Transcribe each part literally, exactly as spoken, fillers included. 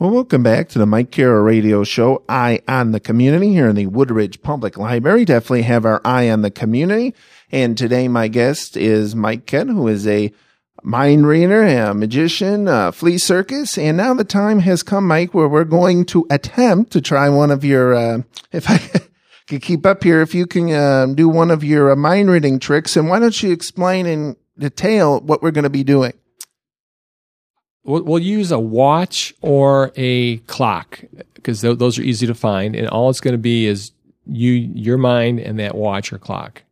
Well, welcome back to the Mike Carroll Radio Show, Eye on the Community, here in the Woodridge Public Library. Definitely have our eye on the community. And today my guest is Mike Kett, who is a mind reader, a magician, a flea circus. And now the time has come, Mike, where we're going to attempt to try one of your, uh, if I could keep up here, if you can uh, do one of your uh, mind reading tricks. And why don't you explain in detail what we're going to be doing? We'll use a watch or a clock because th- those are easy to find, and all it's going to be is you, your mind, and that watch or clock.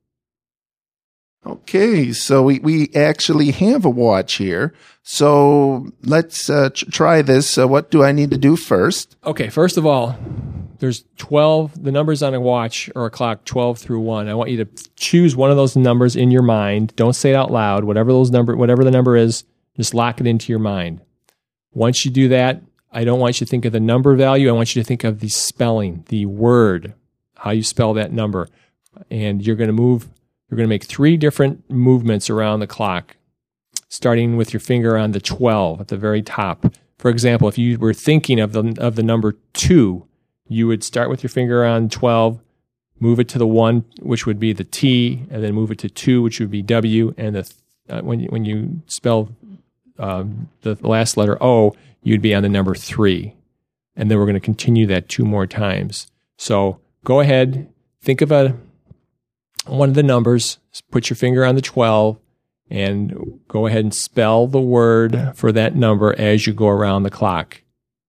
Okay, so we, we actually have a watch here. So let's uh, tr- try this. Uh, what do I need to do first? Okay, first of all, there's twelve, the numbers on a watch or a clock, twelve through one. I want you to choose one of those numbers in your mind. Don't say it out loud. Whatever those number, whatever the number is, just lock it into your mind. Once you do that, I don't want you to think of the number value. I want you to think of the spelling, the word, how you spell that number. And you're going to move, you're going to make three different movements around the clock, starting with your finger on the twelve at the very top. For example, if you were thinking of the of the number two, you would start with your finger on twelve, move it to the one, which would be the T, and then move it to two, which would be W, and the uh, when you, when you spell Um, the last letter O, you'd be on the number three. And then we're going to continue that two more times. So go ahead, think of a one of the numbers, put your finger on the twelve, and go ahead and spell the word for that number as you go around the clock.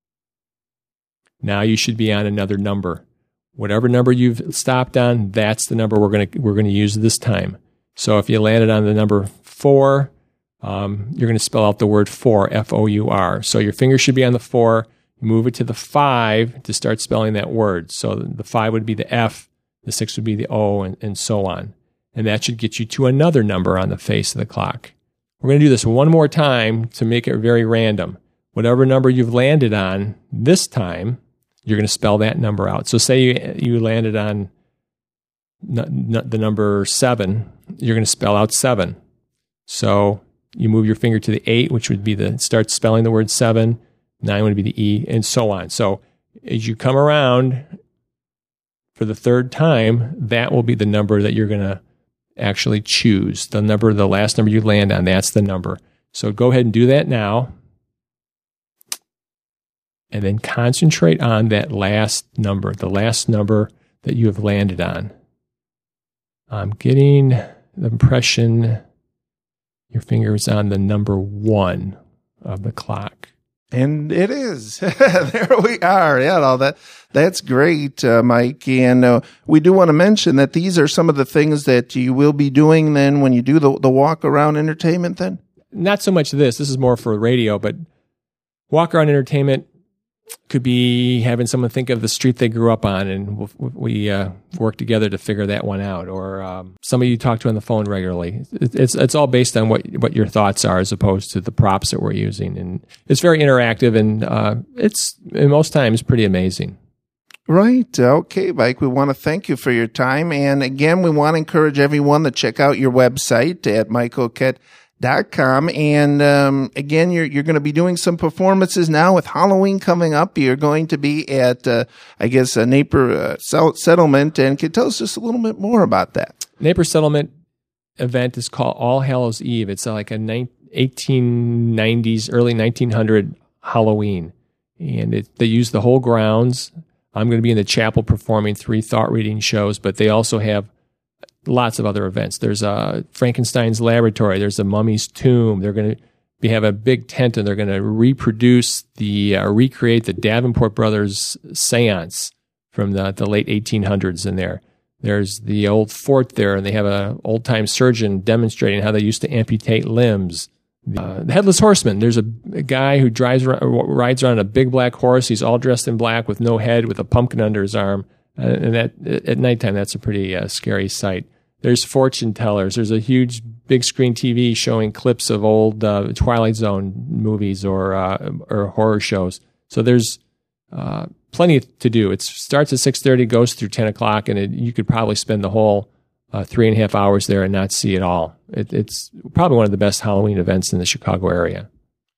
Now you should be on another number. Whatever number you've stopped on, that's the number we're going to we're going to use this time. So if you landed on the number four, Um, you're going to spell out the word four, F O U R. So your finger should be on the four, move it to the five to start spelling that word. So the five would be the F, the six would be the O, and, and so on. And that should get you to another number on the face of the clock. We're going to do this one more time to make it very random. Whatever number you've landed on this time, you're going to spell that number out. So say you, you landed on n- n- the number seven, you're going to spell out seven. So you move your finger to the eight, which would be the, start spelling the word seven. Nine would be the E, and so on. So as you come around for the third time, that will be the number that you're going to actually choose. The number, the last number you land on, that's the number. So go ahead and do that now. And then concentrate on that last number, the last number that you have landed on. I'm getting the impression your finger is on the number one of the clock. And it is. There we are. Yeah, all that. That's great, uh, Mike. And uh, we do want to mention that these are some of the things that you will be doing then when you do the, the walk around entertainment then? Not so much this. This is more for radio, but walk around entertainment could be having someone think of the street they grew up on, and we'll, we uh, work together to figure that one out. Or um, somebody you talk to on the phone regularly. It's it's all based on what what your thoughts are, as opposed to the props that we're using. And it's very interactive, and uh, it's and most times pretty amazing. Right. Okay, Mike, we want to thank you for your time. And again, we want to encourage everyone to check out your website at michael kett dot com. And um, again, you're you're going to be doing some performances now with Halloween coming up. You're going to be at, uh, I guess, a Napier uh, Settlement. And can you tell us just a little bit more about that? Napier Settlement event is called All Hallows Eve. It's like a eighteen nineties, early nineteen hundred Halloween. And it, they use the whole grounds. I'm going to be in the chapel performing three thought reading shows, but they also have lots of other events. There's a Frankenstein's Laboratory. There's a Mummy's Tomb. They're going to be, have a big tent, and they're going to reproduce the, uh, recreate the Davenport Brothers seance from the, the late eighteen hundreds in there. There's the old fort there, and they have an old-time surgeon demonstrating how they used to amputate limbs. Uh, the Headless Horseman. There's a, a guy who drives around, rides around a big black horse. He's all dressed in black with no head, with a pumpkin under his arm. Uh, and that at nighttime, that's a pretty uh, scary sight. There's fortune tellers. There's a huge big screen T V showing clips of old uh, Twilight Zone movies or uh, or horror shows. So there's uh, plenty to do. It starts at six thirty, goes through ten o'clock, and it, you could probably spend the whole uh, three and a half hours there and not see it all. It, it's probably one of the best Halloween events in the Chicago area.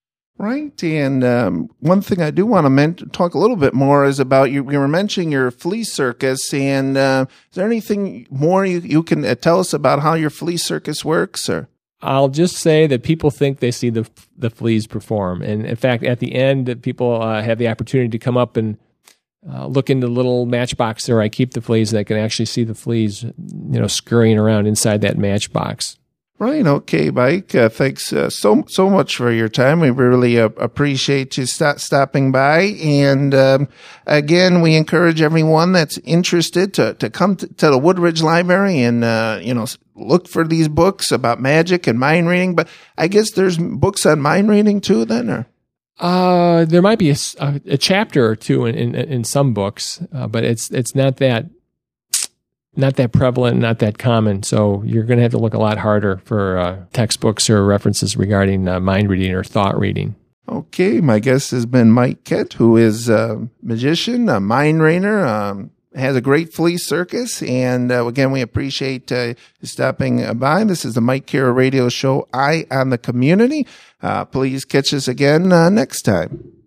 Right. And um, one thing I do want to men- talk a little bit more is about you. You were mentioning your flea circus. And uh, is there anything more you, you can uh, tell us about how your flea circus works? Or I'll just say that people think they see the the fleas perform. And in fact, at the end, people uh, have the opportunity to come up and uh, look into the little matchbox there I keep the fleas. They can actually see the fleas, you know, scurrying around inside that matchbox. Right. Okay, Mike. Uh, thanks uh, so so much for your time. We really uh, appreciate you st- stopping by. And um, again, we encourage everyone that's interested to to come to, to the Woodridge Library and uh, you know look for these books about magic and mind reading. But I guess there's books on mind reading too, then, or uh, there might be a, a, a chapter or two in in, in some books, uh, but it's it's not that. Not that prevalent, not that common. So you're going to have to look a lot harder for uh, textbooks or references regarding uh, mind reading or thought reading. Okay, my guest has been Mike Kett, who is a magician, a mind reader, um, has a great flea circus. And uh, again, we appreciate uh, you stopping by. This is the Mike Kara Radio Show, Eye on the Community. Uh, please catch us again uh, next time.